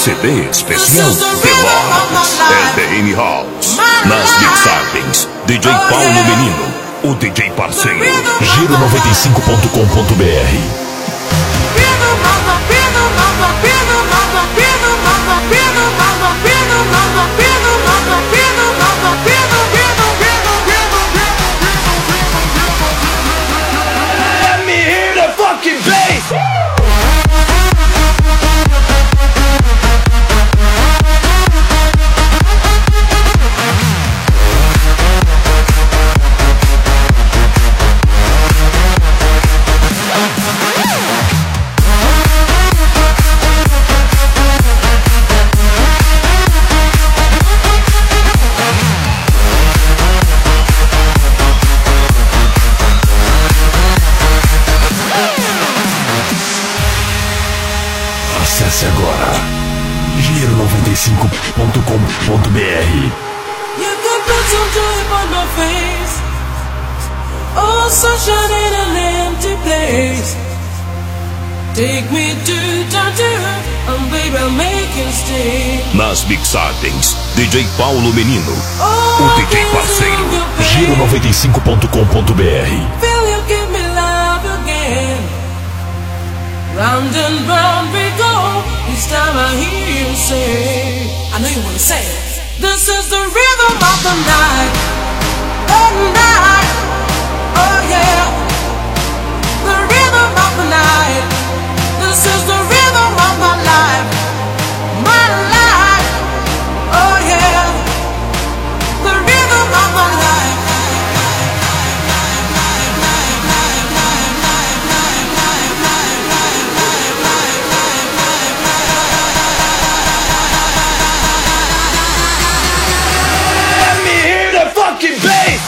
CD especial Veloz, LDM House. Nas mixagens, DJ Paulo Menino, o DJ parceiro. Giro95.com.br. Let me hear the fucking bass! Acesse agora giro95.com.br. You can put some joy on my face. Oh, sunshine in an empty place. Take me to downtown, and baby, I'll make you stay. Nas mixagens, DJ Paulo Menino, o DJ parceiro. Giro95.com.br. Feel you give me love again. Round and round we go. Each time I hear you say, I know you wanna say it. This is the rhythm of the night. Oh night. Oh yeah. The rhythm of the night. This is the rhythm of my life. My life. Oh yeah. The rhythm of my life. Fucking bass!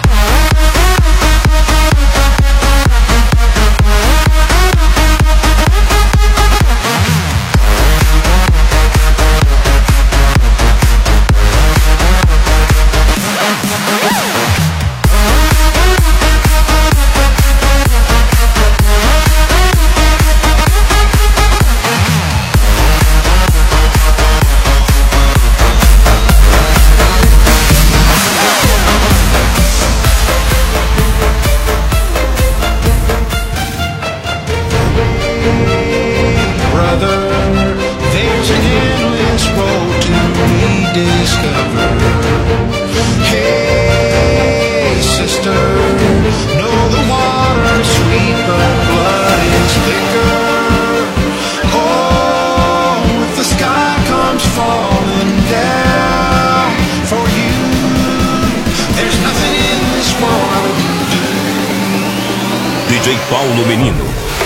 DJ Paulo Menino.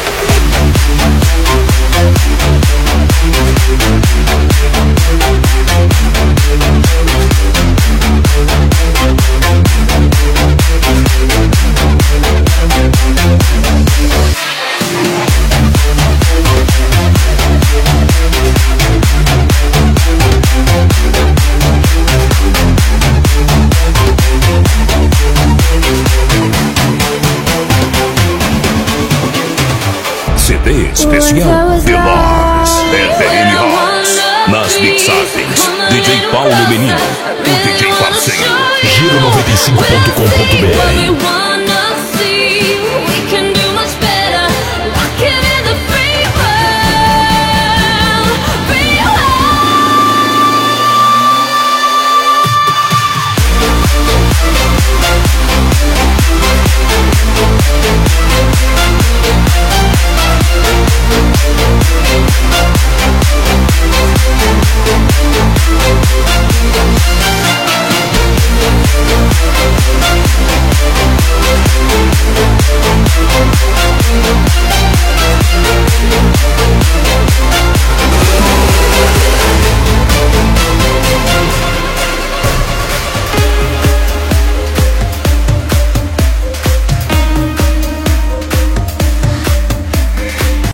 CD especial Veloz, LDM House. Nas mixagens, DJ Paulo Menino, o DJ parceiro.